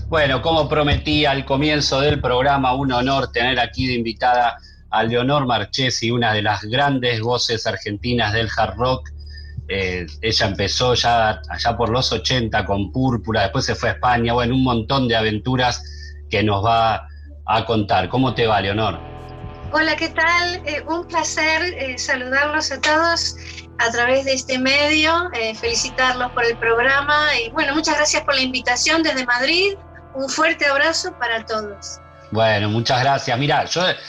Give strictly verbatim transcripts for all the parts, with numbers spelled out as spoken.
Bueno, como prometí al comienzo del programa, un honor tener aquí de invitada a Leonor Marchesi, una de las grandes voces argentinas del hard rock. Eh, ella empezó ya allá por los ochenta con Púrpura, después se fue a España, bueno, un montón de aventuras que nos va a contar. ¿Cómo te va, Leonor? Hola, ¿qué tal? Eh, un placer eh, saludarlos a todos a través de este medio, eh, felicitarlos por el programa y bueno, muchas gracias por la invitación desde Madrid. Un fuerte abrazo para todos. Bueno, muchas gracias. Mira, yo de,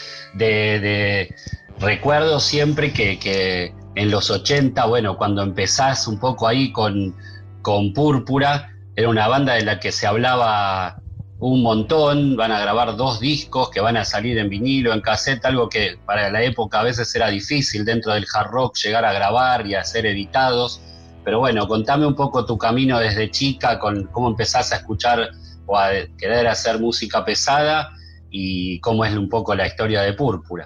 de recuerdo siempre que, que en los ochenta, bueno, cuando empezás un poco ahí con, con Púrpura, era una banda de la que se hablaba un montón. Van a grabar dos discos que van a salir en vinilo, en cassette, algo que para la época a veces era difícil dentro del hard rock llegar a grabar y a ser editados. Pero bueno, contame un poco tu camino desde chica, con cómo empezás a escuchar o a querer hacer música pesada y cómo es un poco la historia de Púrpura.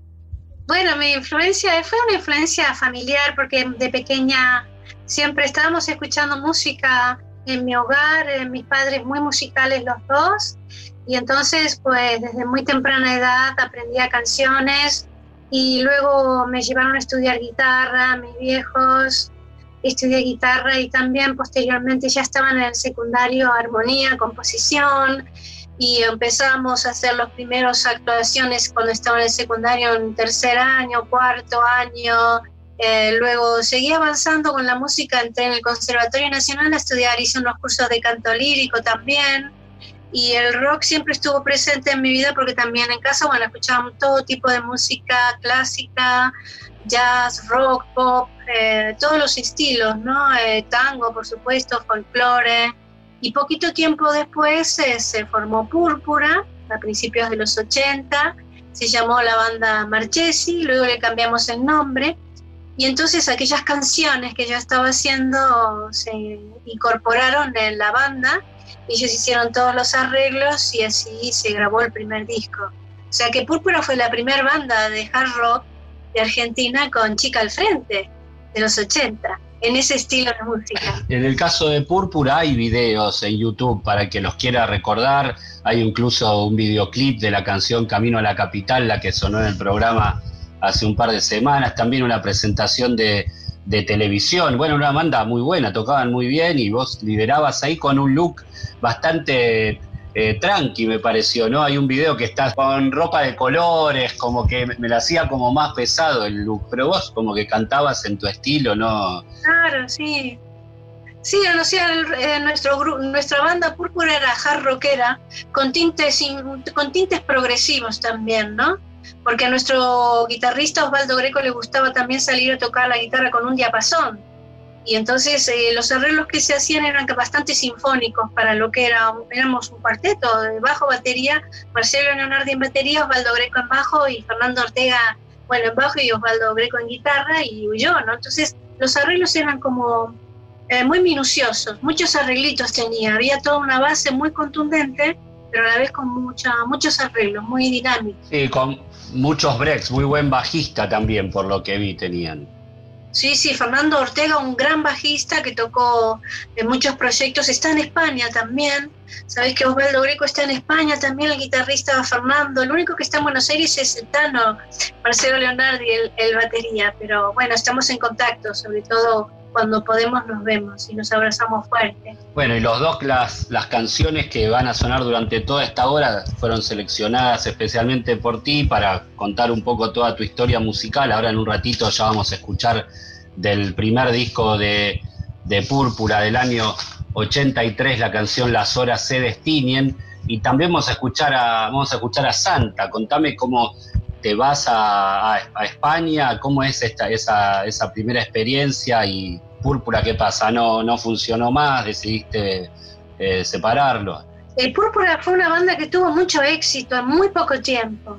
Bueno, mi influencia fue una influencia familiar porque de pequeña siempre estábamos escuchando música en mi hogar, eh, mis padres muy musicales los dos, y entonces pues desde muy temprana edad aprendía canciones y luego me llevaron a estudiar guitarra, mis viejos. Estudié guitarra y también posteriormente ya estaban en el secundario armonía, composición, y empezamos a hacer los primeros actuaciones cuando estaba en el secundario en tercer año, cuarto año. Eh, luego seguí avanzando con la música, entré en el Conservatorio Nacional a estudiar, hice unos cursos de canto lírico también, y el rock siempre estuvo presente en mi vida porque también en casa, bueno, escuchábamos todo tipo de música clásica, jazz, rock, pop, eh, todos los estilos, ¿no? Eh, tango, por supuesto, folclore. Y poquito tiempo después eh, se formó Púrpura, a principios de los ochenta, se llamó la banda Marchesi, luego le cambiamos el nombre, y entonces aquellas canciones que yo estaba haciendo se incorporaron en la banda, ellos hicieron todos los arreglos y así se grabó el primer disco. O sea que Púrpura fue la primera banda de hard rock de Argentina con Chica al frente, de los ochenta, en ese estilo de música. En el caso de Púrpura hay videos en YouTube para que los quiera recordar. Hay incluso un videoclip de la canción Camino a la Capital, la que sonó en el programa hace un par de semanas. También una presentación de, de televisión. Bueno, una banda muy buena, tocaban muy bien y vos liderabas ahí con un look bastante Eh, tranqui, me pareció, ¿no? Hay un video que estás con ropa de colores, como que me lo hacía como más pesado el look, pero vos como que cantabas en tu estilo, ¿no? Claro, sí. Sí, o sea, el, eh, nuestro gru- nuestra banda Púrpura era hard rockera, con tintes, con tintes progresivos también, ¿no? Porque a nuestro guitarrista Osvaldo Greco le gustaba también salir a tocar la guitarra con un diapasón. Y entonces eh, los arreglos que se hacían eran bastante sinfónicos para lo que era, éramos un cuarteto de bajo, batería, Marcelo Leonardi en batería, Osvaldo Greco en bajo y Fernando Ortega, bueno, en bajo y Osvaldo Greco en guitarra y yo, ¿no? Entonces los arreglos eran como eh, muy minuciosos, muchos arreglitos tenía, había toda una base muy contundente, pero a la vez con mucha, muchos arreglos, muy dinámicos. Sí, con muchos breaks, muy buen bajista también, por lo que vi, tenían. Sí, sí, Fernando Ortega, un gran bajista que tocó en muchos proyectos, está en España también. Sabés que Osvaldo Greco está en España también, el guitarrista Fernando. El único que está en Buenos Aires es el Tano, Marcelo Leonardi, el, el batería. Pero bueno, estamos en contacto, sobre todo cuando podemos nos vemos y nos abrazamos fuerte. Bueno, y los dos, las, las canciones que van a sonar durante toda esta hora fueron seleccionadas especialmente por ti para contar un poco toda tu historia musical. Ahora en un ratito ya vamos a escuchar del primer disco de, de Púrpura del año ochenta y tres, la canción Las horas se destiñen, y también vamos a escuchar a, vamos a escuchar a Santa. Contame cómo te vas a, a, a España, cómo es esta, esa, esa primera experiencia, y Púrpura, ¿qué pasa? ¿No, no funcionó más? ¿Decidiste eh, separarlo? El Púrpura fue una banda que tuvo mucho éxito en muy poco tiempo.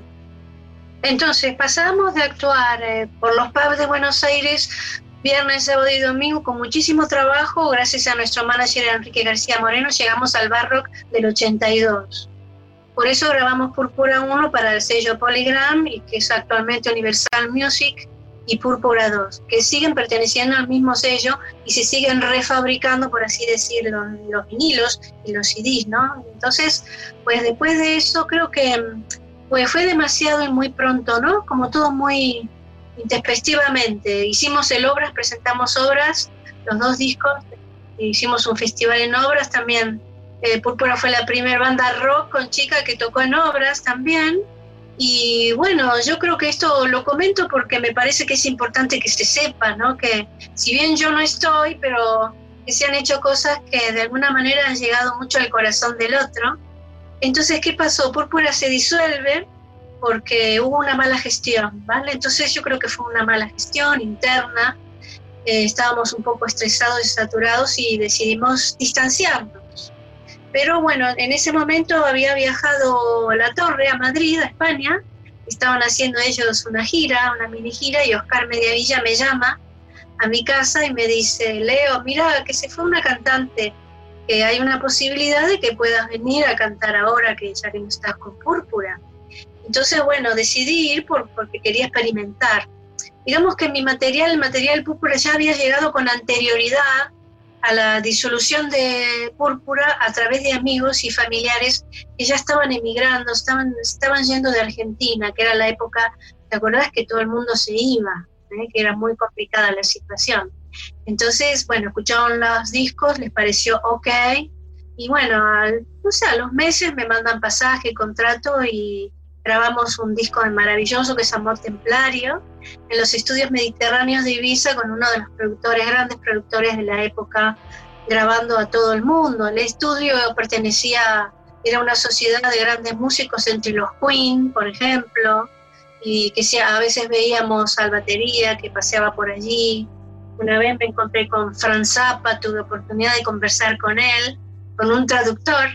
Entonces pasamos de actuar eh, por los pubs de Buenos Aires viernes, sábado y domingo con muchísimo trabajo. Gracias a nuestro manager Enrique García Moreno llegamos al Bar Rock del ochenta y dos. Por eso grabamos Púrpura uno para el sello Polygram, y que es actualmente Universal Music, y Púrpura dos, que siguen perteneciendo al mismo sello y se siguen refabricando, por así decirlo, los vinilos y los C Ds, ¿no? Entonces, pues después de eso creo que pues fue demasiado y muy pronto, ¿no? Como todo muy intempestivamente. Hicimos el Obras, presentamos Obras, los dos discos, hicimos un festival en Obras también. Eh, Púrpura fue la primera banda rock con chica que tocó en Obras también. Y bueno, yo creo que esto lo comento porque me parece que es importante que se sepa, ¿no? Que si bien yo no estoy, pero que se han hecho cosas que de alguna manera han llegado mucho al corazón del otro. Entonces, ¿qué pasó? Púrpura se disuelve porque hubo una mala gestión, ¿vale? Entonces yo creo que fue una mala gestión interna, eh, estábamos un poco estresados y saturados y decidimos distanciarnos. Pero bueno, en ese momento había viajado a La Torre, a Madrid, a España, estaban haciendo ellos una gira, una mini gira, y Oscar Mediavilla me llama a mi casa y me dice, Leo, mira que se fue una cantante, que hay una posibilidad de que puedas venir a cantar ahora que ya que no estás con Púrpura. Entonces, bueno, decidí ir por, porque quería experimentar. Digamos que mi material, el material Púrpura ya había llegado con anterioridad a la disolución de Púrpura a través de amigos y familiares que ya estaban emigrando, estaban, estaban yendo de Argentina, que era la época, ¿te acordás? Que todo el mundo se iba, ¿eh? Que era muy complicada la situación. Entonces, bueno, escucharon los discos, les pareció ok, y bueno, al, no sé, a los meses me mandan pasaje, contrato, y grabamos un disco maravilloso que es Amor Templario, en los estudios mediterráneos de Ibiza, con uno de los productores, grandes productores de la época, grabando a todo el mundo. El estudio pertenecía, era una sociedad de grandes músicos, entre los Queen, por ejemplo, y que a veces veíamos al batería que paseaba por allí. Una vez me encontré con Frank Zappa, tuve oportunidad de conversar con él, con un traductor.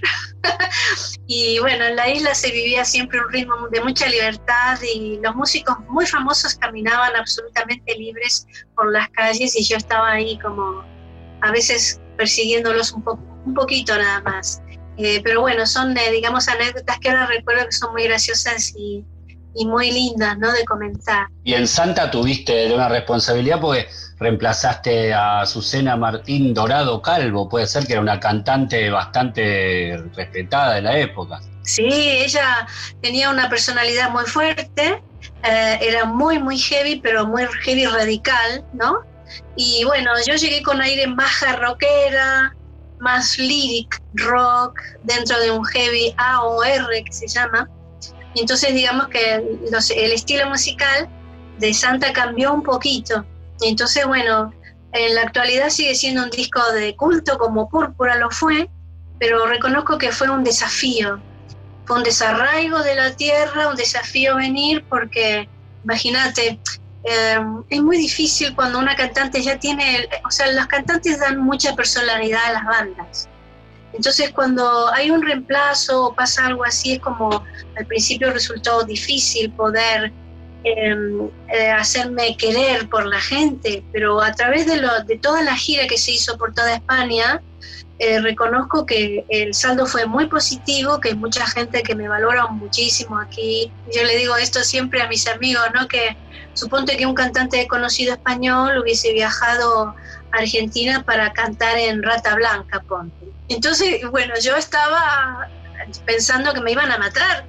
Y bueno, en la isla se vivía siempre un ritmo de mucha libertad y los músicos muy famosos caminaban absolutamente libres por las calles y yo estaba ahí como a veces persiguiéndolos un, po un poquito nada más. Eh, pero bueno, son eh, digamos anécdotas que ahora recuerdo que son muy graciosas y, y muy lindas, ¿no?, de comentar. Y en Santa tuviste una responsabilidad porque reemplazaste a Azucena Martín Dorado Calvo, puede ser, que era una cantante bastante respetada de la época. Sí, ella tenía una personalidad muy fuerte, eh, era muy, muy heavy, pero muy heavy radical, ¿no? Y bueno, yo llegué con aire más rockera, más lyric rock, dentro de un heavy A O R que se llama. Y entonces digamos que los, el estilo musical de Santa cambió un poquito. Y entonces, bueno, en la actualidad sigue siendo un disco de culto como Púrpura lo fue, pero reconozco que fue un desafío. Fue un desarraigo de la tierra, un desafío venir porque, imagínate, eh, es muy difícil cuando una cantante ya tiene, o sea, los cantantes dan mucha personalidad a las bandas. Entonces cuando hay un reemplazo o pasa algo así, es como al principio resultó difícil poder eh, eh, hacerme querer por la gente, pero a través de, lo, de toda la gira que se hizo por toda España, eh, reconozco que el saldo fue muy positivo, que hay mucha gente que me valora muchísimo aquí. Yo le digo esto siempre a mis amigos, ¿no?, que suponte que un cantante conocido español hubiese viajado a Argentina para cantar en Rata Blanca, ponte. Entonces, bueno, yo estaba pensando que me iban a matar,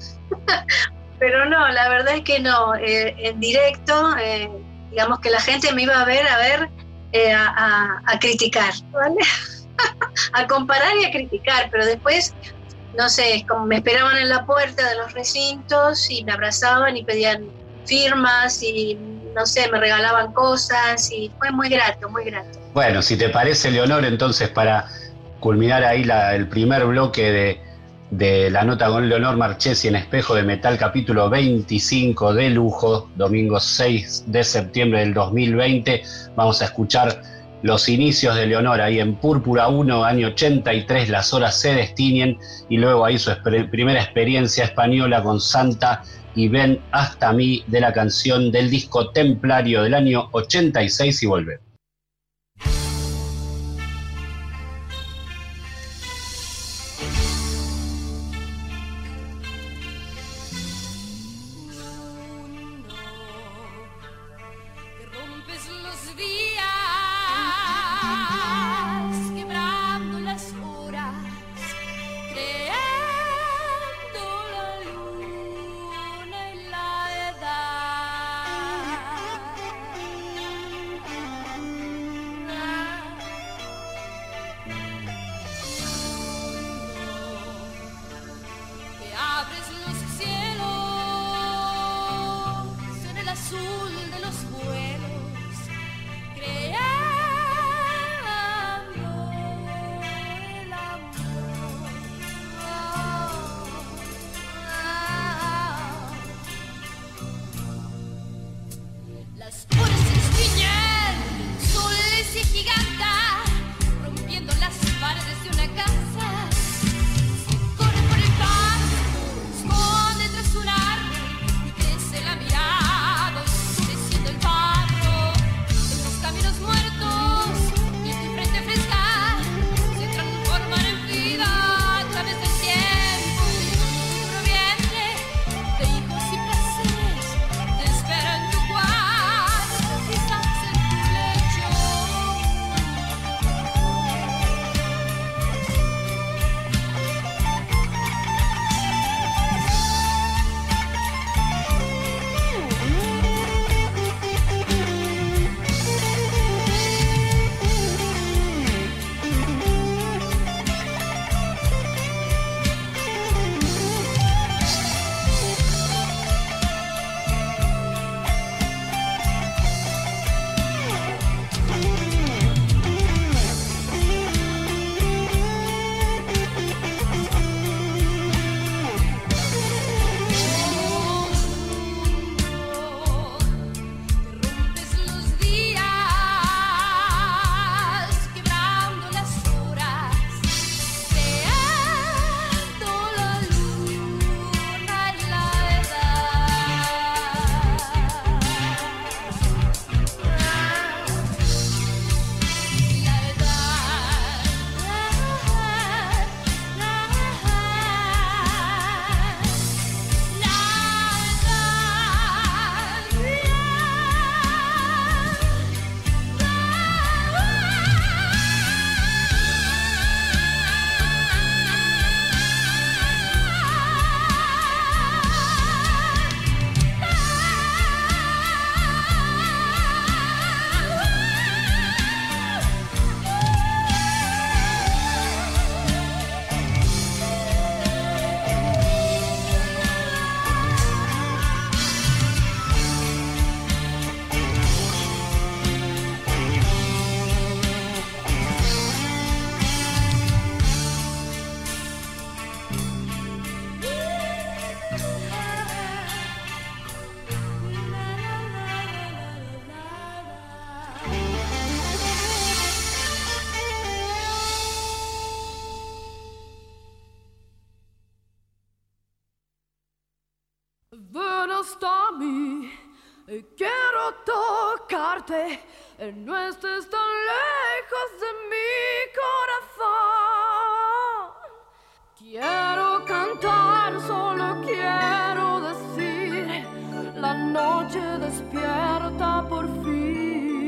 pero no, la verdad es que no, eh, en directo, eh, digamos que la gente me iba a ver, a ver, eh, a, a, a criticar, ¿vale? A comparar y a criticar, pero después, no sé, como me esperaban en la puerta de los recintos y me abrazaban y pedían firmas y, no sé, me regalaban cosas y fue muy grato, muy grato. Bueno, si te parece, Leonor, entonces para culminar ahí la, el primer bloque de, de la nota con Leonor Marchesi en Espejo de Metal, capítulo veinticinco de lujo, domingo seis de septiembre del dos mil veinte, vamos a escuchar los inicios de Leonor ahí en Púrpura uno, año ochenta y tres, Las horas se destiñen, y luego ahí su esper- primera experiencia española con Santa y Ven hasta mí, de la canción del disco Templario del año ochenta y seis, y volvemos. ven hasta mí. Quiero tocarte, no estés tan lejos de mi corazón. Quiero cantar, solo quiero decir, la noche despierta por fin.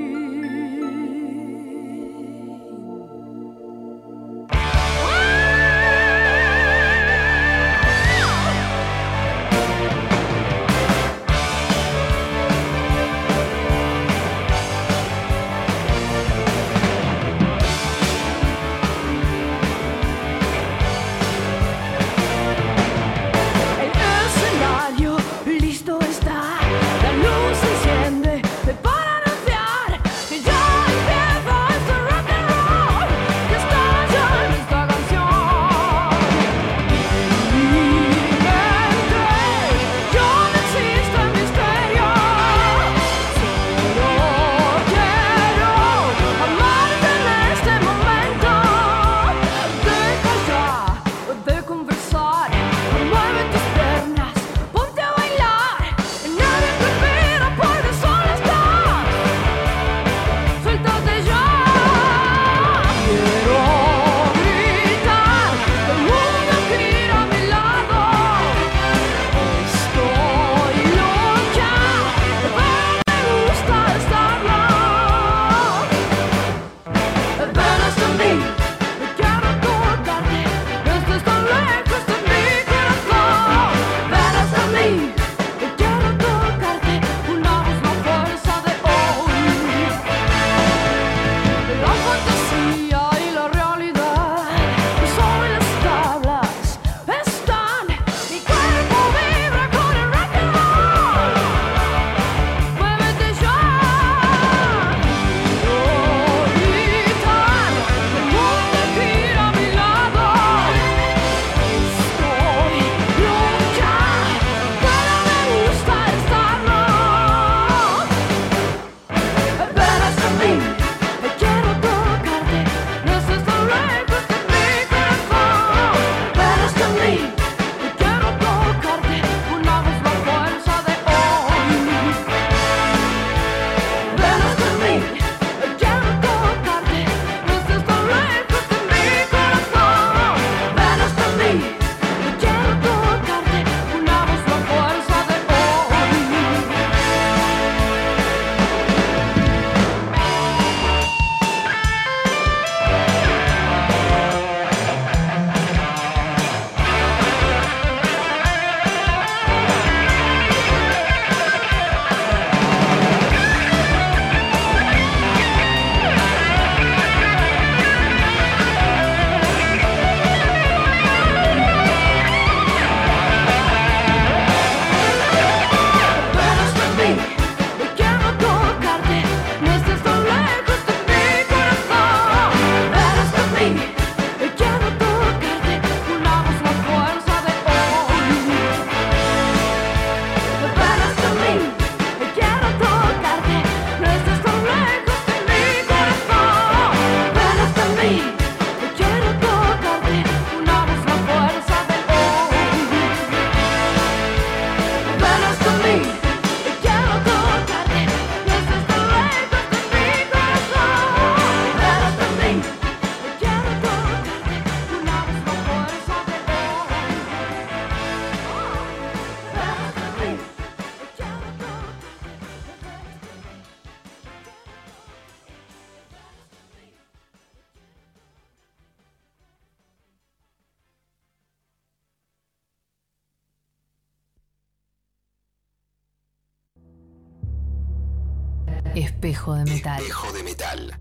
Espejo de metal. Espejo de metal.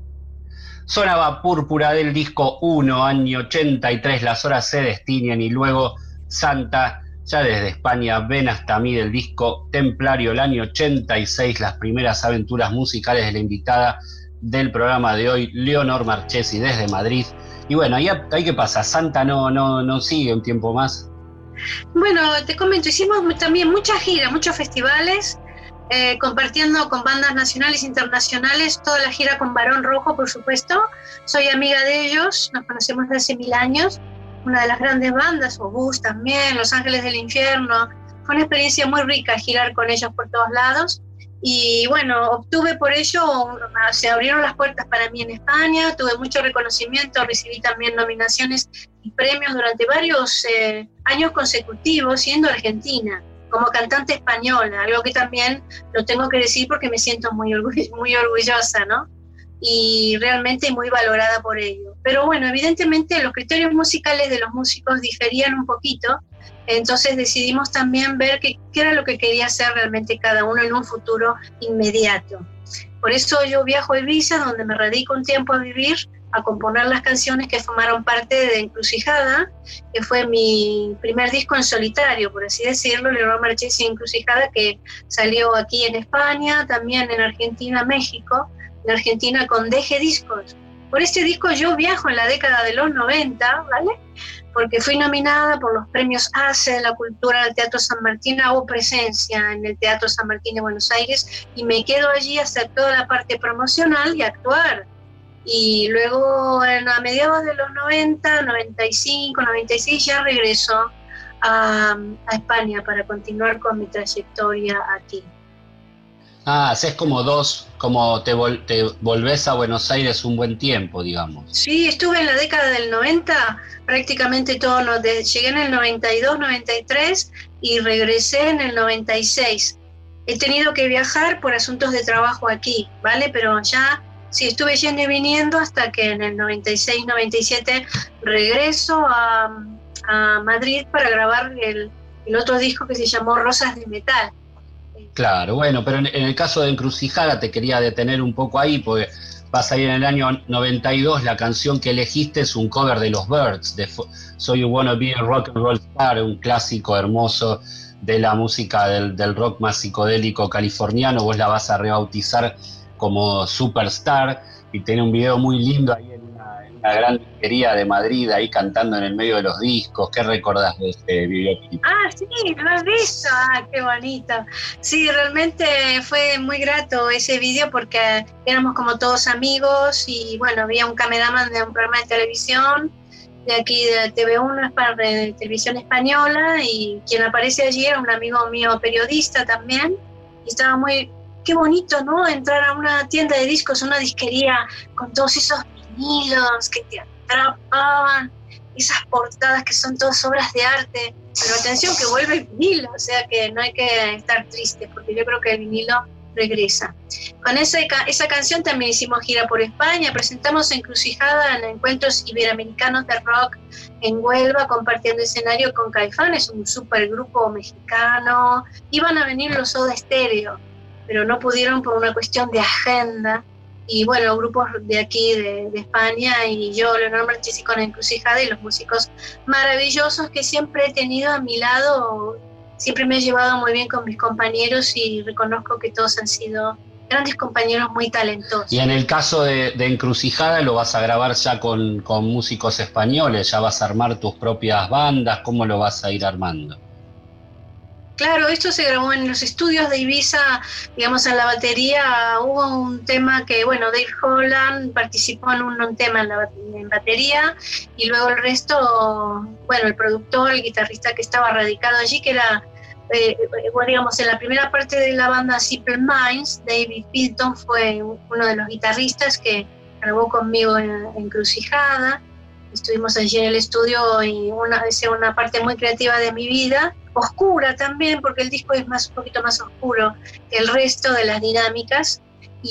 Sonaba Púrpura del disco uno, año ochenta y tres, Las horas se destiñen, y luego Santa, ya desde España, Ven hasta mí, del disco Templario, el año ochenta y seis, las primeras aventuras musicales de la invitada del programa de hoy, Leonor Marchesi, desde Madrid. Y bueno, ahí, ahí qué pasa, Santa no, no, no sigue un tiempo más. Bueno, te comento, hicimos también muchas giras, muchos festivales, eh, compartiendo con bandas nacionales e internacionales, toda la gira con Barón Rojo, por supuesto. Soy amiga de ellos, nos conocemos desde hace mil años, una de las grandes bandas, Obús también, Los Ángeles del Infierno, fue una experiencia muy rica girar con ellos por todos lados. Y bueno, obtuve por ello, se abrieron las puertas para mí en España, tuve mucho reconocimiento, recibí también nominaciones y premios durante varios eh, años consecutivos siendo argentina, como cantante española, algo que también lo tengo que decir porque me siento muy, orgull- muy orgullosa, ¿no? Y realmente muy valorada por ello. Pero bueno, evidentemente los criterios musicales de los músicos diferían un poquito, entonces decidimos también ver qué, qué era lo que quería hacer realmente cada uno en un futuro inmediato. Por eso yo viajo a Ibiza, donde me radico un tiempo a vivir, a componer las canciones que formaron parte de Encrucijada, que fue mi primer disco en solitario, por así decirlo, Leroy Marchesi Encrucijada, que salió aquí en España, también en Argentina, México, en Argentina con D G Discos. Por este disco yo viajo en la década de los noventa, ¿vale? Porque fui nominada por los premios A C E de la Cultura del Teatro San Martín, hago presencia en el Teatro San Martín de Buenos Aires y me quedo allí a hacer toda la parte promocional y actuar. Y luego en, a mediados de los noventa, noventa y cinco, noventa y seis ya regreso a, a España para continuar con mi trayectoria aquí. Ah, haces como dos, como te, vol- te volvés a Buenos Aires un buen tiempo, digamos. Sí, estuve en la década del noventa, prácticamente todo, no, de, llegué en el noventa y dos, noventa y tres y regresé en el noventa y seis. He tenido que viajar por asuntos de trabajo aquí, ¿vale? Pero ya sí estuve yendo y viniendo hasta que en el noventa y seis, noventa y siete regreso a, a Madrid para grabar el, el otro disco que se llamó Rosas de Metal. Claro, bueno, pero en, en el caso de Encrucijada te quería detener un poco ahí, porque vas a ir en el año noventa y dos, la canción que elegiste es un cover de los Byrds, de So You Wanna Be a Rock and Roll Star, un clásico hermoso de la música del, del rock más psicodélico californiano. Vos la vas a rebautizar como Superstar y tiene un video muy lindo ahí en una, en una gran disquería de Madrid, ahí cantando en el medio de los discos. ¿Qué recordás de este videoclip? Ah, sí, lo has visto, ah, qué bonito. Sí, realmente fue muy grato ese video porque éramos como todos amigos y bueno, había un cameraman de un programa de televisión de aquí de T V uno, es para de televisión española, y quien aparece allí era un amigo mío periodista también, y estaba muy, qué bonito, ¿no? Entrar a una tienda de discos, una disquería con todos esos vinilos que te atrapaban, esas portadas que son todas obras de arte, pero atención que vuelve el vinilo, o sea que no hay que estar triste, porque yo creo que el vinilo regresa. Con esa, esa canción también hicimos gira por España, presentamos Encrucijada en encuentros iberoamericanos de rock en Huelva, compartiendo escenario con Caifanes, un supergrupo mexicano. Iban a venir los Soda Stereo, pero no pudieron por una cuestión de agenda. Y bueno, grupos de aquí, de, de España, y yo, Leonor Marchesi con Encrucijada, y los músicos maravillosos que siempre he tenido a mi lado. Siempre me he llevado muy bien con mis compañeros y reconozco que todos han sido grandes compañeros muy talentosos. Y en el caso de, de Encrucijada, ¿lo vas a grabar ya con, con músicos españoles? ¿Ya vas a armar tus propias bandas? ¿Cómo lo vas a ir armando? Claro, esto se grabó en los estudios de Ibiza, digamos, en la batería hubo un tema que, bueno, Dave Holland participó en un, un tema en la en batería, y luego el resto, bueno, el productor, el guitarrista que estaba radicado allí, que era, eh, bueno, digamos, en la primera parte de la banda Simple Minds, David Pilton fue uno de los guitarristas que grabó conmigo en Encrucijada. Estuvimos allí en el estudio y una, es una parte muy creativa de mi vida, oscura también, porque el disco es más, un poquito más oscuro que el resto de las dinámicas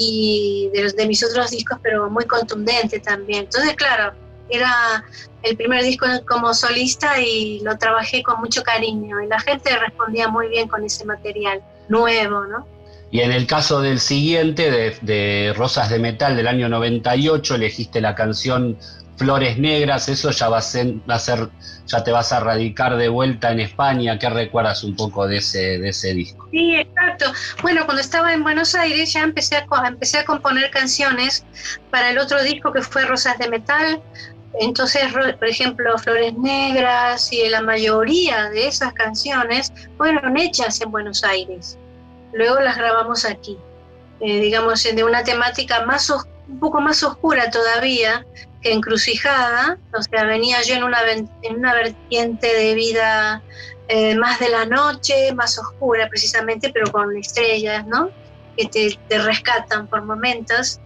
y de, los, de mis otros discos, pero muy contundente también. Entonces, claro, era el primer disco como solista y lo trabajé con mucho cariño y la gente respondía muy bien con ese material nuevo, ¿no? Y en el caso del siguiente, de, de Rosas de Metal del año noventa y ocho, elegiste la canción Flores Negras. Eso ya va a ser, va a ser, ya te vas a radicar de vuelta en España. ¿Qué recuerdas un poco de ese, de ese disco? Sí, exacto. Bueno, cuando estaba en Buenos Aires ya empecé a, empecé a componer canciones para el otro disco que fue Rosas de Metal. Entonces, por ejemplo, Flores Negras y la mayoría de esas canciones fueron hechas en Buenos Aires. Luego las grabamos aquí, eh, digamos, de una temática más os- un poco más oscura todavía que Encrucijada. O sea, venía yo en una, en una vertiente de vida eh, más de la noche, más oscura precisamente, pero con estrellas, ¿no? Que te, te rescatan por momentos.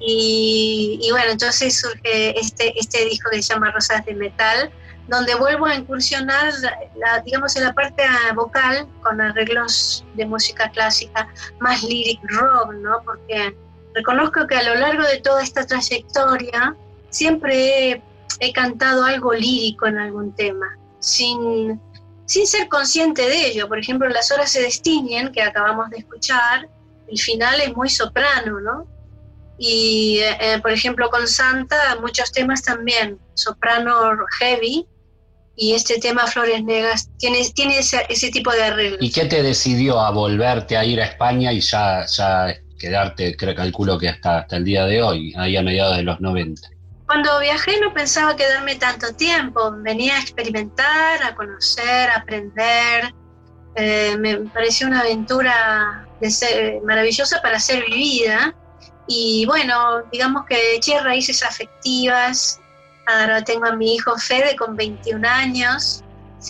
Y, y bueno, entonces surge este, este disco que se llama Rosas de Metal, donde vuelvo a incursionar, la, la, digamos, en la parte vocal con arreglos de música clásica, más lyric rock, ¿no? Porque reconozco que a lo largo de toda esta trayectoria siempre he, he cantado algo lírico en algún tema, sin, sin ser consciente de ello. Por ejemplo, Las horas se destiñen, que acabamos de escuchar, el final es muy soprano, ¿no? Y, eh, por ejemplo, con Santa, muchos temas también, soprano heavy, y este tema, Flores Negras, tiene, tiene ese, ese tipo de arreglos. ¿Y qué te decidió a volverte a ir a España y ya, ya quedarte, creo, calculo que hasta, hasta el día de hoy, ahí a mediados de los noventa? Cuando viajé no pensaba quedarme tanto tiempo, venía a experimentar, a conocer, a aprender. Eh, me pareció una aventura de ser, maravillosa para ser vivida. Y bueno, digamos que eché raíces afectivas. Ahora tengo a mi hijo Fede con veintiún años.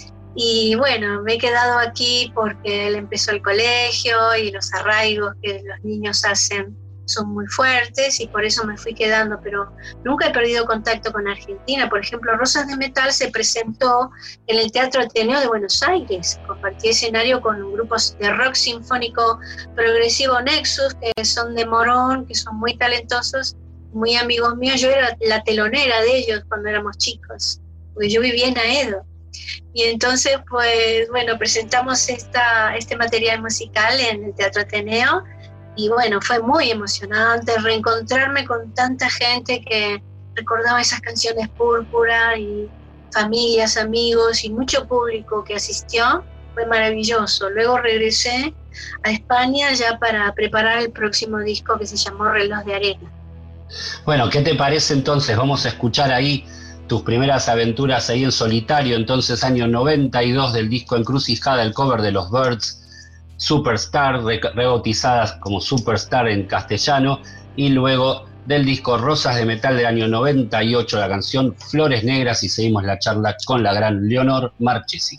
Y bueno, me he quedado aquí porque él empezó el colegio y los arraigos que los niños hacen son muy fuertes y por eso me fui quedando, pero nunca he perdido contacto con Argentina. Por ejemplo, Rosas de Metal se presentó en el Teatro Ateneo de Buenos Aires. Compartí escenario con grupos de rock sinfónico progresivo Nexus, que son de Morón, que son muy talentosos, muy amigos míos. Yo era la telonera de ellos cuando éramos chicos, porque yo vivía en Aedo. Y entonces, pues, bueno, presentamos esta, este material musical en el Teatro Ateneo. Y bueno, fue muy emocionante reencontrarme con tanta gente que recordaba esas canciones Púrpura, y familias, amigos y mucho público que asistió. Fue maravilloso. Luego regresé a España ya para preparar el próximo disco que se llamó Reloj de Arena. Bueno, ¿qué te parece entonces? Vamos a escuchar ahí tus primeras aventuras ahí en solitario, entonces año noventa y dos, del disco Encrucijada, el cover de los Byrds, Superstar, rebautizadas como Superstar en castellano, y luego del disco Rosas de Metal del año noventa y ocho, la canción Flores Negras, y seguimos la charla con la gran Leonor Marchesi.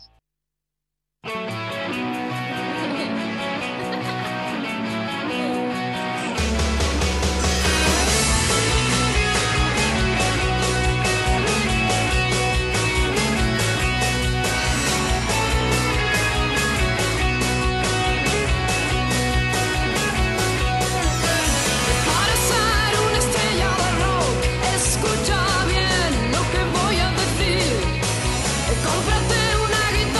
Escucha bien lo que voy a decir. Cómprate una guitarra.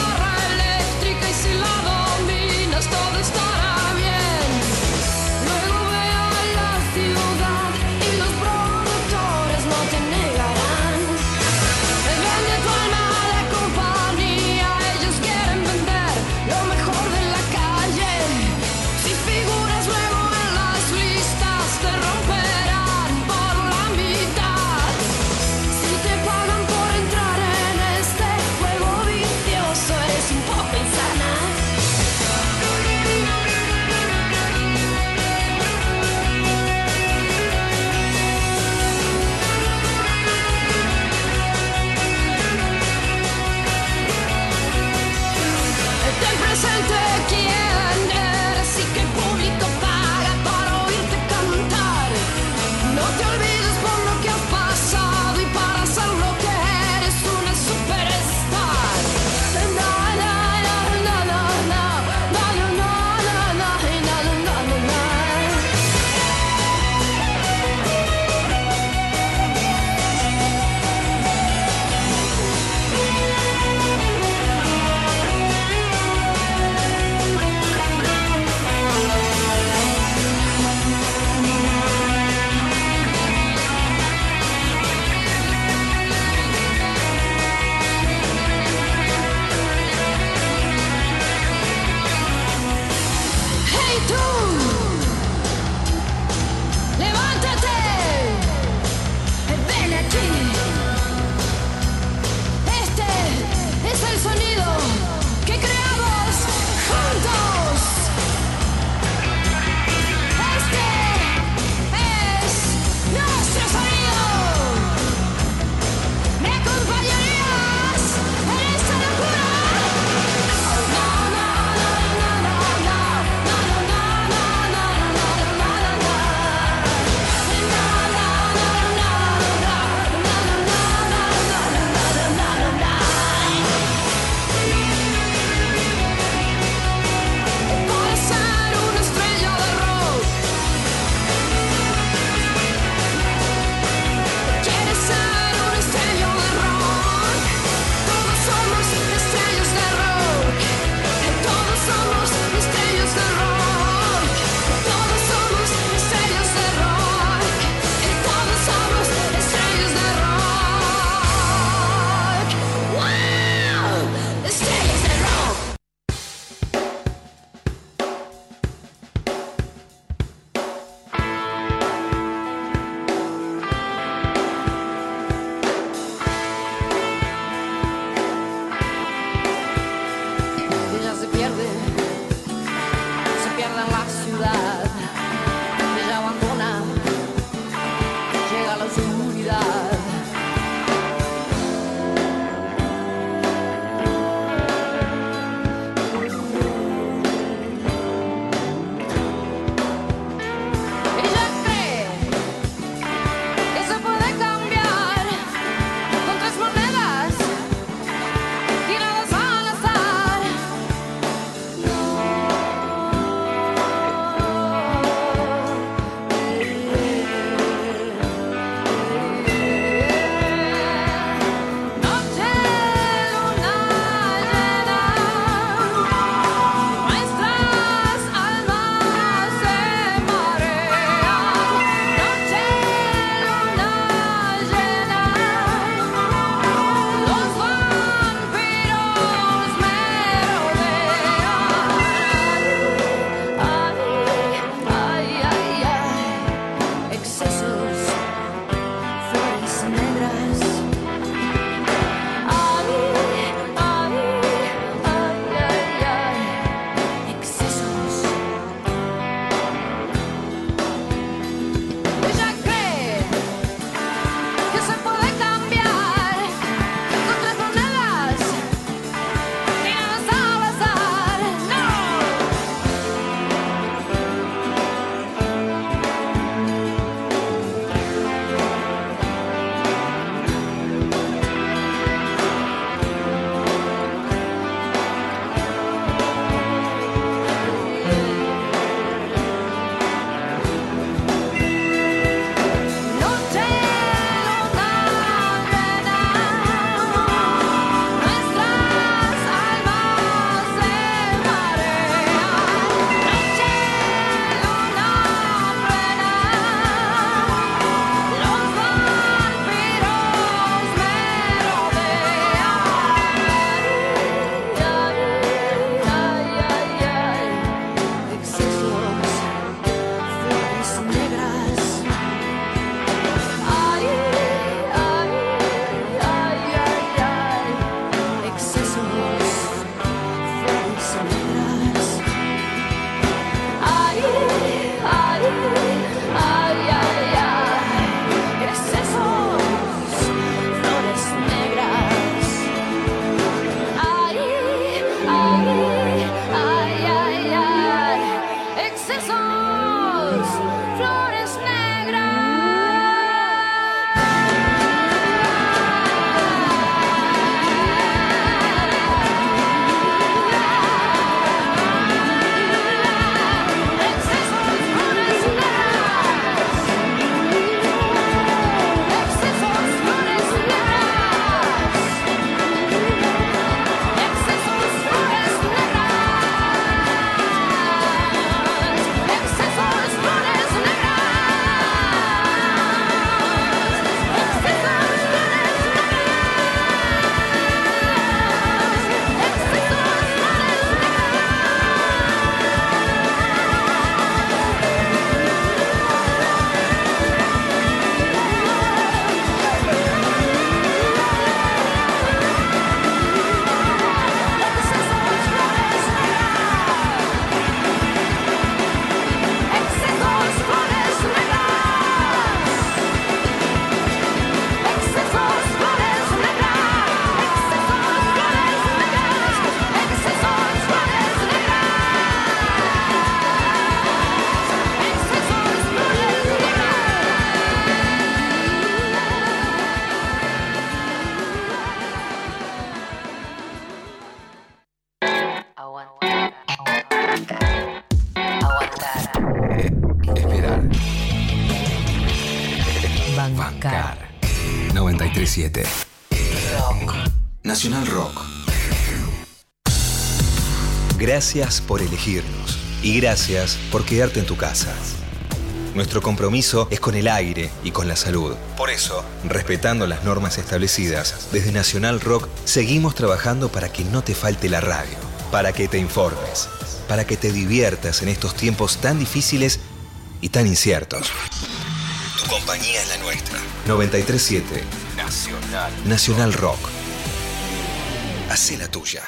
Aguantar. Aguantar. Eh, esperar. Bancar. Bancar. noventa y tres siete. Rock. Nacional Rock. Gracias por elegirnos y gracias por quedarte en tu casa. Nuestro compromiso es con el aire y con la salud. Por eso, respetando las normas establecidas, desde Nacional Rock seguimos trabajando para que no te falte la radio, para que te informes, para que te diviertas en estos tiempos tan difíciles y tan inciertos. Tu compañía es la nuestra. noventa y tres siete. Nacional. Nacional Rock. Hacé la tuya.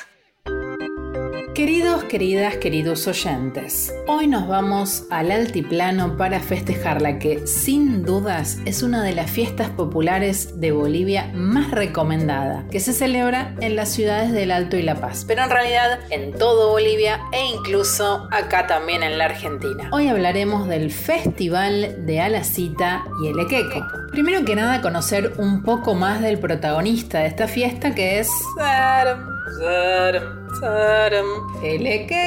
Queridos, queridas, queridos oyentes, hoy nos vamos al altiplano para festejar la que, sin dudas, es una de las fiestas populares de Bolivia más recomendada, que se celebra en las ciudades del Alto y La Paz, pero en realidad en todo Bolivia e incluso acá también en la Argentina. Hoy hablaremos del Festival de Alacita y el Equeco. Primero que nada, conocer un poco más del protagonista de esta fiesta, que es Saram, Saram, Saram, el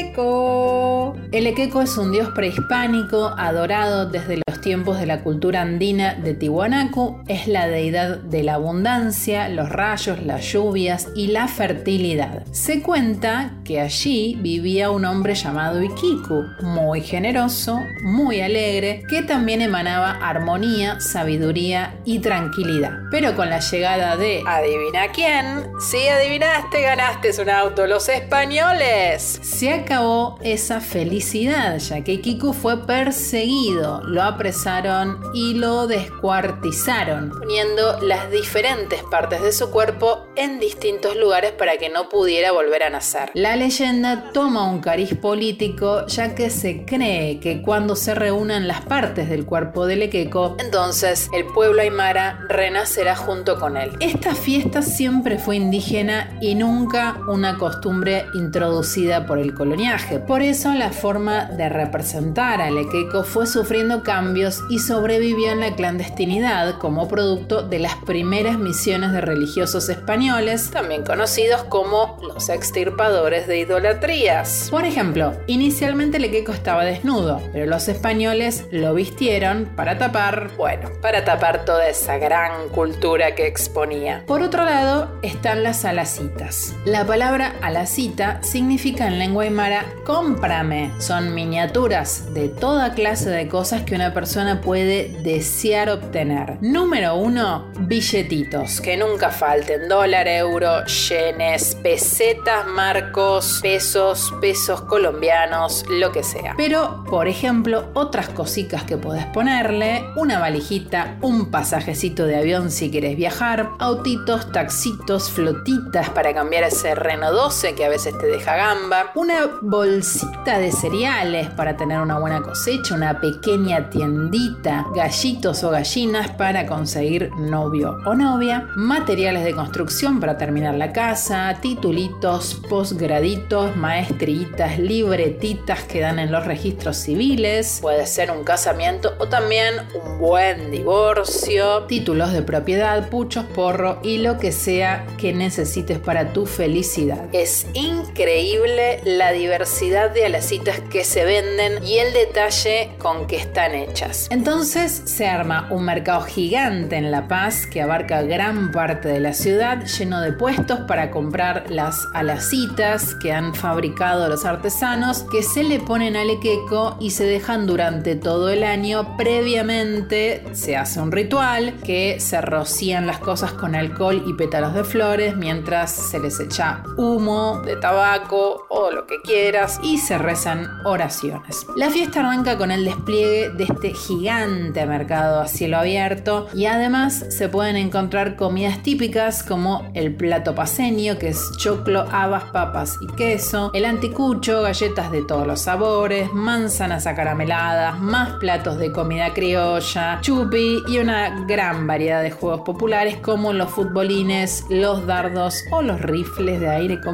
Equeco. El Equeco es un dios prehispánico adorado desde los tiempos de la cultura andina de Tiwanaku. Es la deidad de la abundancia, los rayos, las lluvias y la fertilidad. Se cuenta que allí vivía un hombre llamado Iquiku, muy generoso, muy alegre, que también emanaba armonía, sabiduría y tranquilidad. Pero con la llegada de ¿adivina quién? Si adivinaste, ganaste un auto, los españoles. Se acabó esa felicidad, ya que Iquiku fue perseguido, lo apresaron y lo descuartizaron, poniendo las diferentes partes de su cuerpo en distintos lugares para que no pudiera volver a nacer. La leyenda toma un cariz político, ya que se cree que cuando se reúnan las partes del cuerpo del Equeco, entonces el pueblo aymara renacerá junto con él. Esta fiesta siempre fue indígena y nunca una costumbre introducida por el coloniaje. Por eso la forma de representar al Equeco fue sufriendo cambios y sobrevivió en la clandestinidad como producto de las primeras misiones de religiosos españoles, también conocidos como los extirpadores de idolatrías. Por ejemplo, inicialmente el Equeco estaba desnudo, pero los españoles lo vistieron para tapar, bueno, para tapar toda esa gran cultura que exponía. Por otro lado, están las alacitas. La palabra alacita significa en lengua aymara cómprame. Son miniaturas de toda clase de cosas que una persona puede desear obtener. Número uno, billetitos, que nunca falten: dólar, euro, yenes, pesetas, marcos, pesos, pesos colombianos, lo que sea. Pero, por ejemplo, otras cositas que podés ponerle: una valijita, un pasajecito de avión si querés viajar, autitos, taxitos, flotitas para cambiar ese Renault doce que a veces te deja gamba, una bolsita de cereales para tener una buena cosecha, una pequeña tiendita, gallitos o gallinas para conseguir novio o novia, materiales de construcción para terminar la casa, titulitos, posgraditos, maestritas, libretitas que dan en los registros civiles, puede ser un casamiento o también un buen divorcio, títulos de propiedad, puchos, porro y lo que sea que necesites para tu felicidad. Es increíble la diversidad de alacitas que se venden y el detalle con que están hechas. Entonces se arma un mercado gigante en La Paz que abarca gran parte de la ciudad, lleno de puestos para comprar las alacitas que han fabricado los artesanos, que se le ponen al Equeco y se dejan durante todo el año. Previamente se hace un ritual que se rocían las cosas con alcohol y pétalos de flores mientras se les echa humo de tabaco o lo que quieras y se rezan oraciones. La fiesta arranca con el despliegue de este gigante mercado a cielo abierto y además se pueden encontrar comidas típicas como el plato paceño, que es choclo, habas, papas y queso, el anticucho, galletas de todos los sabores, manzanas acarameladas, más platos de comida criolla, chupi y una gran variedad de juegos populares como los futbolines, los dardos o los rifles de aire comprimido.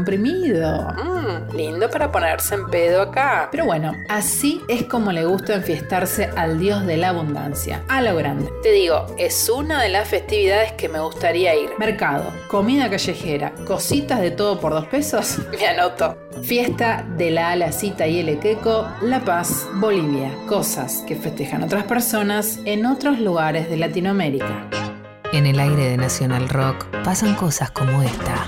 sonido. Mm, lindo para ponerse en pedo acá. Pero bueno, así es como le gusta enfiestarse al dios de la abundancia, a lo grande. Te digo, es una de las festividades que me gustaría ir. Mercado, comida callejera, cositas de todo por dos pesos, me anoto. Fiesta de la Alacita y el Equeco, La Paz, Bolivia. Cosas que festejan otras personas en otros lugares de Latinoamérica. En el aire de Nacional Rock pasan cosas como esta.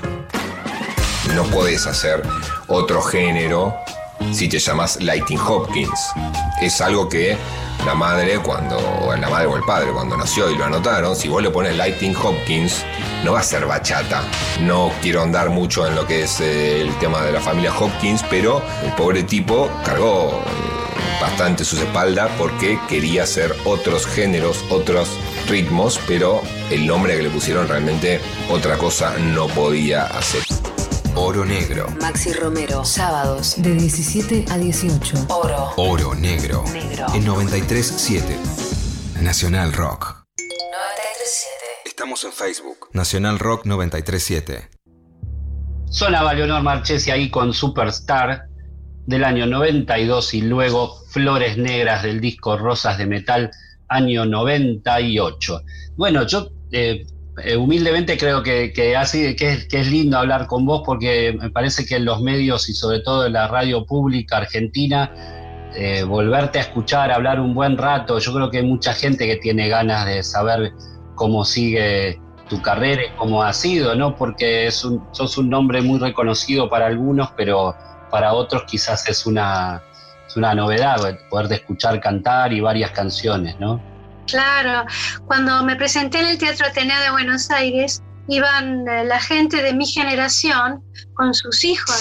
No podés hacer otro género si te llamas Lightning Hopkins. Es algo que la madre cuando, la madre o el padre cuando nació y lo anotaron, si vos le pones Lightning Hopkins, no va a ser bachata. No quiero andar mucho en lo que es eh, el tema de la familia Hopkins, pero el pobre tipo cargó eh, bastante sus espaldas porque quería hacer otros géneros, otros ritmos, pero el nombre que le pusieron realmente otra cosa no podía hacer. Oro Negro. Maxi Romero, sábados de diecisiete a dieciocho. Oro. Oro Negro. Negro. En noventa y tres punto siete. Nacional Rock. noventa y tres punto siete. Estamos en Facebook. Nacional Rock noventa y tres punto siete. Sonaba Leonor Marchesi ahí con Superstar del año noventa y dos y luego Flores Negras del disco Rosas de Metal año noventa y ocho. Bueno, yo eh, eh, humildemente creo que, que, así, que, es, que es lindo hablar con vos porque me parece que en los medios y sobre todo en la radio pública argentina eh, volverte a escuchar, hablar un buen rato, yo creo que hay mucha gente que tiene ganas de saber cómo sigue tu carrera y cómo ha sido, ¿no? Porque es un, sos un nombre muy reconocido para algunos, pero para otros quizás es una, es una novedad poderte escuchar cantar y varias canciones, ¿no? Claro, cuando me presenté en el Teatro Ateneo de Buenos Aires, iban eh, la gente de mi generación con sus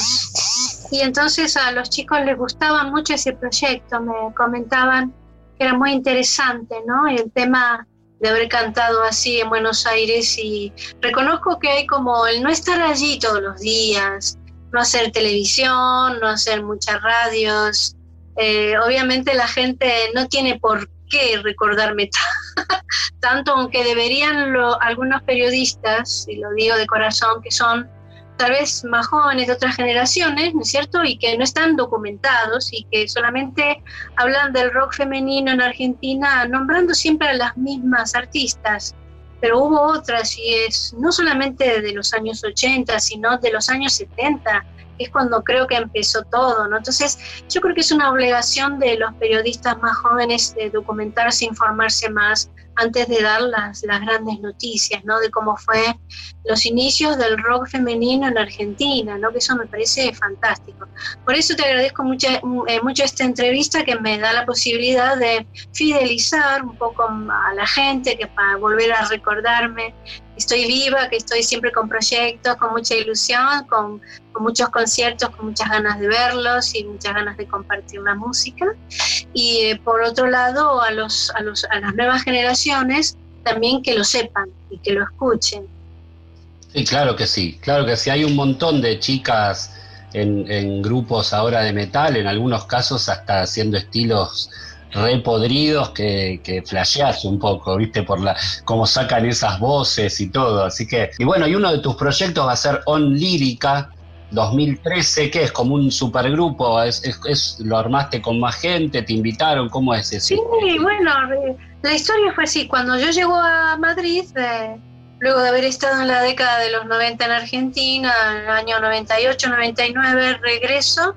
hijos y entonces a los chicos les gustaba mucho ese proyecto, me comentaban que era muy interesante, ¿no? El tema de haber cantado así en Buenos Aires y reconozco que hay como el no estar allí todos los días, no hacer televisión, no hacer muchas radios, eh, obviamente la gente no tiene por qué recordarme t- tanto, aunque deberían lo, algunos periodistas, y lo digo de corazón, que son tal vez más jóvenes de otras generaciones, ¿no es cierto? Y que no están documentados y que solamente hablan del rock femenino en Argentina, nombrando siempre a las mismas artistas. Pero hubo otras y es no solamente de los años ochenta, sino de los años setenta, que es cuando creo que empezó todo, ¿no? Entonces, yo creo que es una obligación de los periodistas más jóvenes de documentarse, informarse más antes de dar las, las grandes noticias, ¿no? De cómo fue los inicios del rock femenino en Argentina, ¿no? Que eso me parece fantástico. Por eso te agradezco mucho, eh, mucho esta entrevista que me da la posibilidad de fidelizar un poco a la gente, que para volver a recordarme que estoy viva, que estoy siempre con proyectos, con mucha ilusión, con, con muchos conciertos, con muchas ganas de verlos y muchas ganas de compartir la música. Y eh, por otro lado, a, los, a, los, a las nuevas generaciones también que lo sepan y que lo escuchen. Sí, claro que sí, claro que sí. Hay un montón de chicas en, en grupos ahora de metal, en algunos casos hasta haciendo estilos repodridos que, que flasheás un poco, ¿viste? Por la cómo sacan esas voces y todo. Así que, y bueno, y uno de tus proyectos va a ser On Lírica dos mil trece, que es como un supergrupo, es, es, es, lo armaste con más gente, te invitaron, ¿cómo es eso? Sí, bueno, la historia fue así. Cuando yo llego a Madrid, eh, luego de haber estado en la década de los noventa en Argentina, en el año noventa y ocho, noventa y nueve, regreso.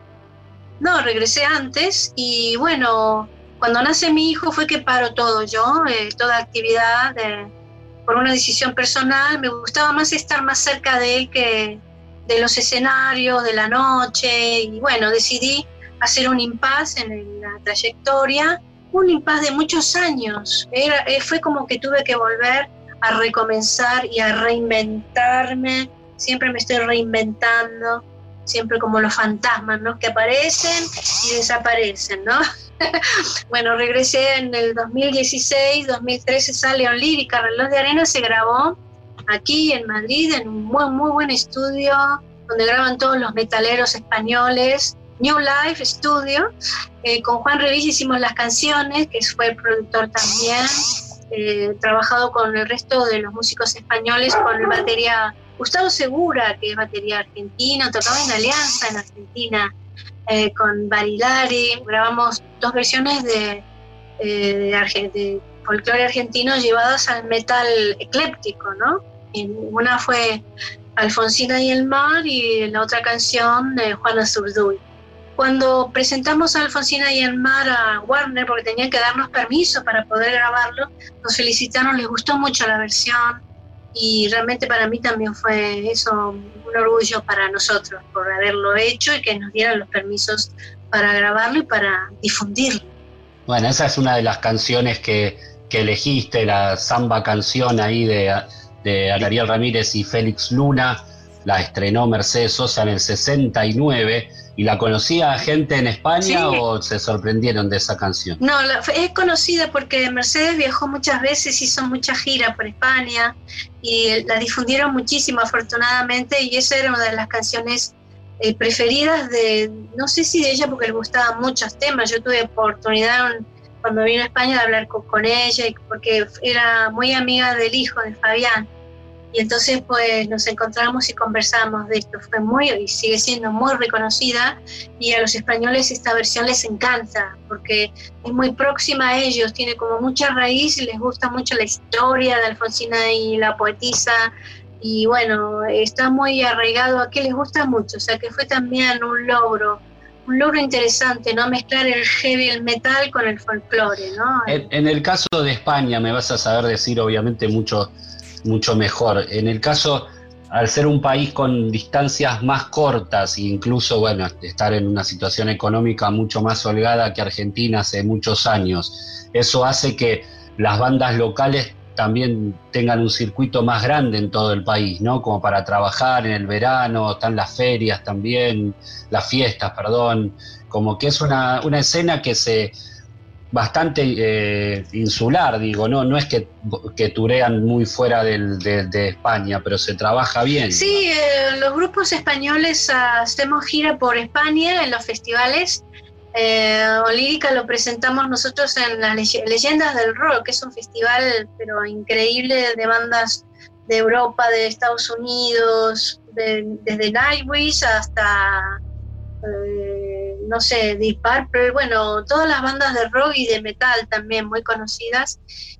No, regresé antes y bueno, cuando nace mi hijo fue que paro todo yo, eh, toda actividad, eh, por una decisión personal. Me gustaba más estar más cerca de él que de los escenarios, de la noche, y bueno, decidí hacer un impasse en la trayectoria, un impasse de muchos años. Era, eh, fue como que tuve que volver a recomenzar y a reinventarme, siempre me estoy reinventando, siempre como los fantasmas, ¿no? Que aparecen y desaparecen, ¿no? Bueno, regresé en el dos mil dieciséis, dos mil trece sale On Lírica, Reloj de Arena, se grabó aquí en Madrid, en un muy, muy buen estudio, donde graban todos los metaleros españoles, New Life Studio, eh, con Juan Revilla hicimos las canciones, que fue el productor también, eh, trabajado con el resto de los músicos españoles, con el batería Gustavo Segura, que es batería argentino, tocaba en Alianza en Argentina, eh, con Barilari. Grabamos dos versiones de, eh, de, Arge- de folclore argentino llevadas al metal ecléptico, ¿no? Y una fue Alfonsina y el mar, y la otra canción de Juana Zurduy. Cuando presentamos a Alfonsina y el mar a Warner, porque tenían que darnos permiso para poder grabarlo, nos felicitaron, les gustó mucho la versión, y realmente para mí también fue eso un orgullo para nosotros por haberlo hecho y que nos dieran los permisos para grabarlo y para difundirlo. Bueno, esa es una de las canciones que, que elegiste, la samba canción ahí de, de Ariel Ramírez y Félix Luna. La estrenó Mercedes Sosa en el sesenta y nueve. ¿Y la conocía gente en España sí. o se sorprendieron de esa canción? No, la, es conocida porque Mercedes viajó muchas veces, hizo muchas giras por España y la difundieron muchísimo afortunadamente, y esa era una de las canciones eh, preferidas de, no sé si de ella porque le gustaban muchos temas. Yo tuve oportunidad cuando vino a España de hablar con, con ella, porque era muy amiga del hijo de Fabián. Y entonces pues nos encontramos y conversamos de esto. Fue muy, y sigue siendo muy reconocida, y a los españoles esta versión les encanta porque es muy próxima a ellos, tiene como mucha raíz y les gusta mucho la historia de Alfonsina y la poetisa, y bueno, está muy arraigado aquí, les gusta mucho, o sea que fue también un logro, un logro interesante, ¿no? Mezclar el heavy, el metal con el folclore, ¿no? En, en el caso de España, me vas a saber decir obviamente mucho mucho mejor. En el caso, al ser un país con distancias más cortas, e incluso, bueno, estar en una situación económica mucho más holgada que Argentina hace muchos años, eso hace que las bandas locales también tengan un circuito más grande en todo el país, ¿no? Como para trabajar en el verano, están las ferias también, las fiestas, perdón, como que es una, una escena que se... bastante eh, insular, digo, no no es que, que turean muy fuera del, de, de España, pero se trabaja bien. Sí, eh, los grupos españoles uh, hacemos gira por España en los festivales. Eh, Olírica lo presentamos nosotros en las leye- Leyendas del Rock, que es un festival pero increíble de bandas de Europa, de Estados Unidos, de, desde Nightwish hasta... Eh, no sé, Deep Purple, bueno, todas las bandas de rock y de metal también muy conocidas,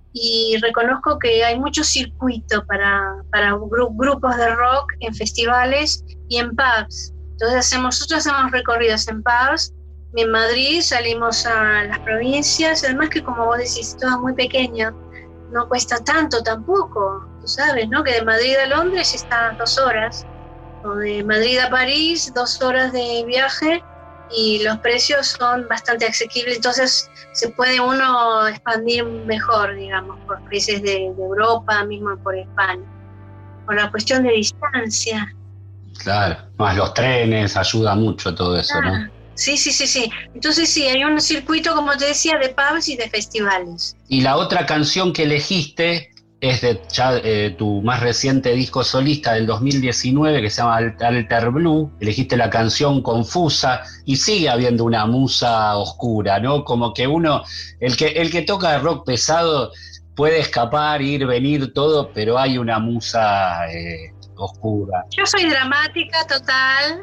y reconozco que hay mucho circuito para, para gru- grupos de rock en festivales y en pubs. Entonces hacemos, nosotros hacemos recorridos en pubs, en Madrid salimos a las provincias, además que como vos decís, todo es muy pequeño, no cuesta tanto tampoco, tú sabes, ¿no? Que de Madrid a Londres están dos horas, o de Madrid a París, dos horas de viaje, y los precios son bastante asequibles, entonces se puede uno expandir mejor, digamos, por países de, de Europa, mismo por España, por la cuestión de distancia. Claro, más los trenes, ayuda mucho todo eso, ah, ¿no? Sí, sí, sí, sí. Entonces sí, hay un circuito, como te decía, de pubs y de festivales. Y la otra canción que elegiste es de ya, eh, tu más reciente disco solista del dos mil diecinueve, que se llama Alter Blue. Elegiste la canción Confusa, y sigue habiendo una musa oscura, ¿no? Como que uno, el que, el que toca rock pesado puede escapar, ir, venir, todo, pero hay una musa eh, oscura. Yo soy dramática total,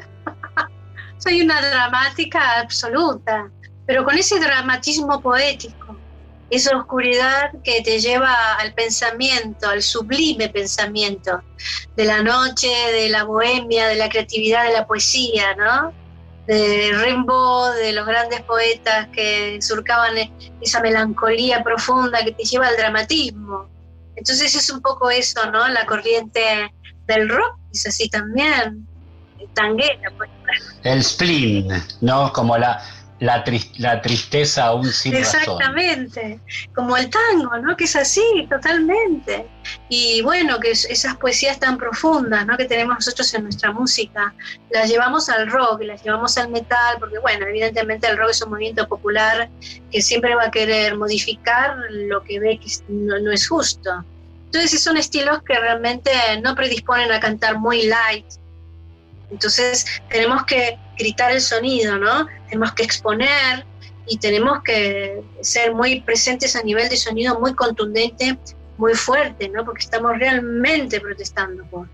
soy una dramática absoluta, pero con ese dramatismo poético. Esa oscuridad que te lleva al pensamiento, al sublime pensamiento de la noche, de la bohemia, de la creatividad, de la poesía, ¿no? De Rimbaud, de los grandes poetas que surcaban esa melancolía profunda que te lleva al dramatismo. Entonces es un poco eso, ¿no? La corriente del rock es así también, tanguera. Pues. El spleen, ¿no? Como la... La, trist- la tristeza aún sin Exactamente, razón. Como el tango, ¿no? Que es así, totalmente. Y bueno, que es, esas poesías tan profundas, ¿no? Que tenemos nosotros en nuestra música, las llevamos al rock, las llevamos al metal, porque bueno, evidentemente el rock es un movimiento popular que siempre va a querer modificar lo que ve que no, no es justo. Entonces son estilos que realmente no predisponen a cantar muy light. Entonces tenemos que gritar el sonido, ¿no? Tenemos que exponer y tenemos que ser muy presentes a nivel de sonido muy contundente, muy fuerte, ¿no? Porque estamos realmente protestando por,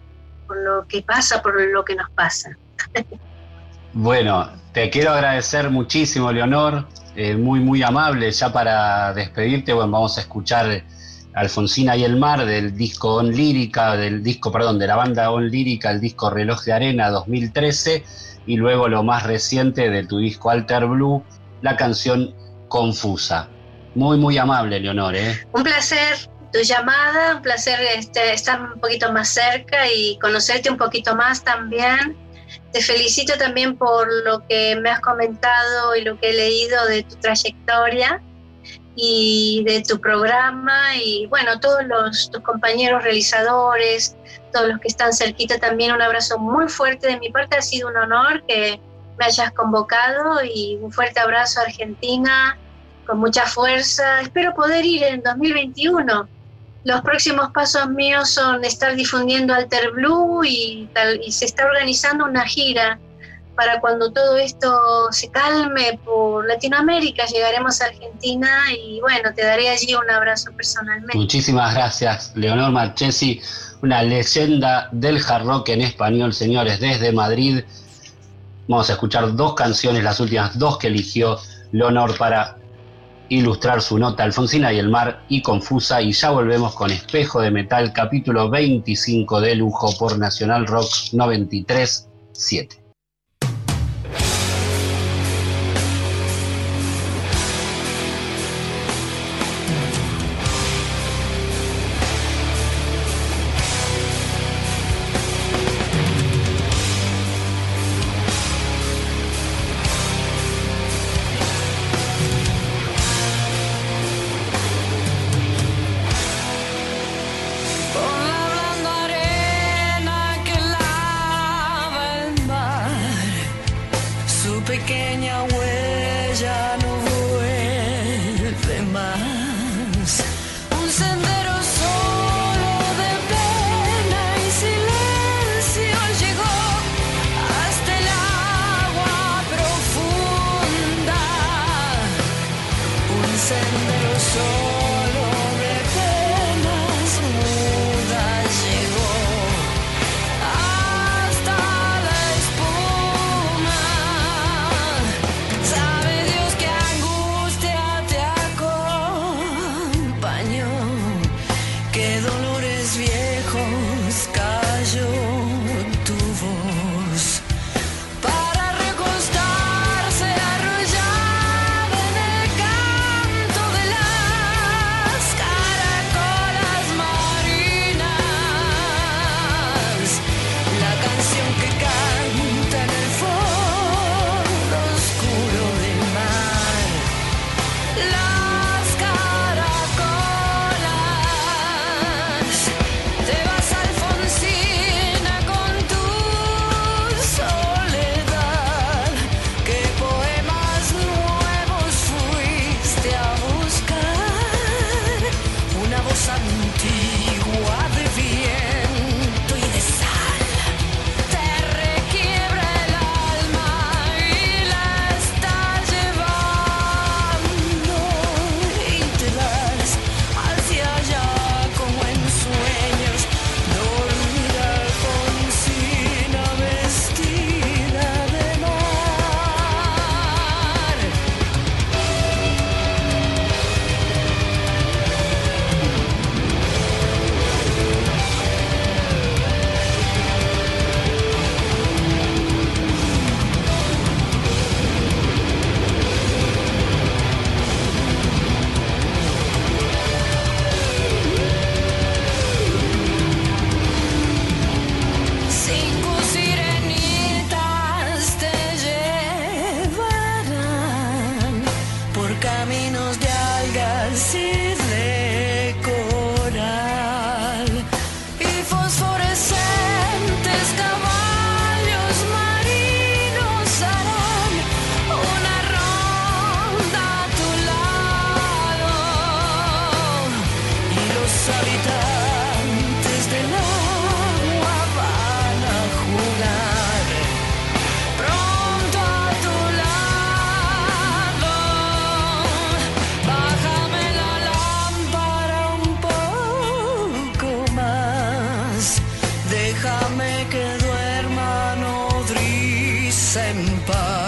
por lo que pasa, por lo que nos pasa. Bueno, te quiero agradecer muchísimo, Leonor, eh, muy, muy amable. Ya para despedirte, bueno, vamos a escuchar Alfonsina y el mar del disco On Lírica, del disco, perdón, de la banda On Lírica, el disco Reloj de Arena dos mil trece, y luego lo más reciente de tu disco Alter Blue, la canción Confusa. Muy, muy amable, Leonor, ¿eh? Un placer tu llamada, un placer este, estar un poquito más cerca y conocerte un poquito más también. Te felicito también por lo que me has comentado y lo que he leído de tu trayectoria y de tu programa, y bueno, todos los, tus compañeros realizadores, todos los que están cerquita también, un abrazo muy fuerte de mi parte. Ha sido un honor que me hayas convocado, y un fuerte abrazo a Argentina, con mucha fuerza. Espero poder ir en dos mil veintiuno. Los próximos pasos míos son estar difundiendo Alter Blue, y, tal, y se está organizando una gira para cuando todo esto se calme por Latinoamérica. Llegaremos a Argentina y bueno, te daré allí un abrazo personalmente. Muchísimas gracias, Leonor Marchesi, una leyenda del hard rock en español, señores, desde Madrid. Vamos a escuchar dos canciones, las últimas dos que eligió Leonor para ilustrar su nota, Alfonsina y el mar y Confusa, y ya volvemos con Espejo de Metal, capítulo veinticinco de lujo por Nacional Rock noventa y tres siete. Pequeña huella no vuelve más. Un sendero solo de pena y silencio llegó hasta el agua profunda. Un sendero solo de penas mudas llegó hasta la espuma. en paz.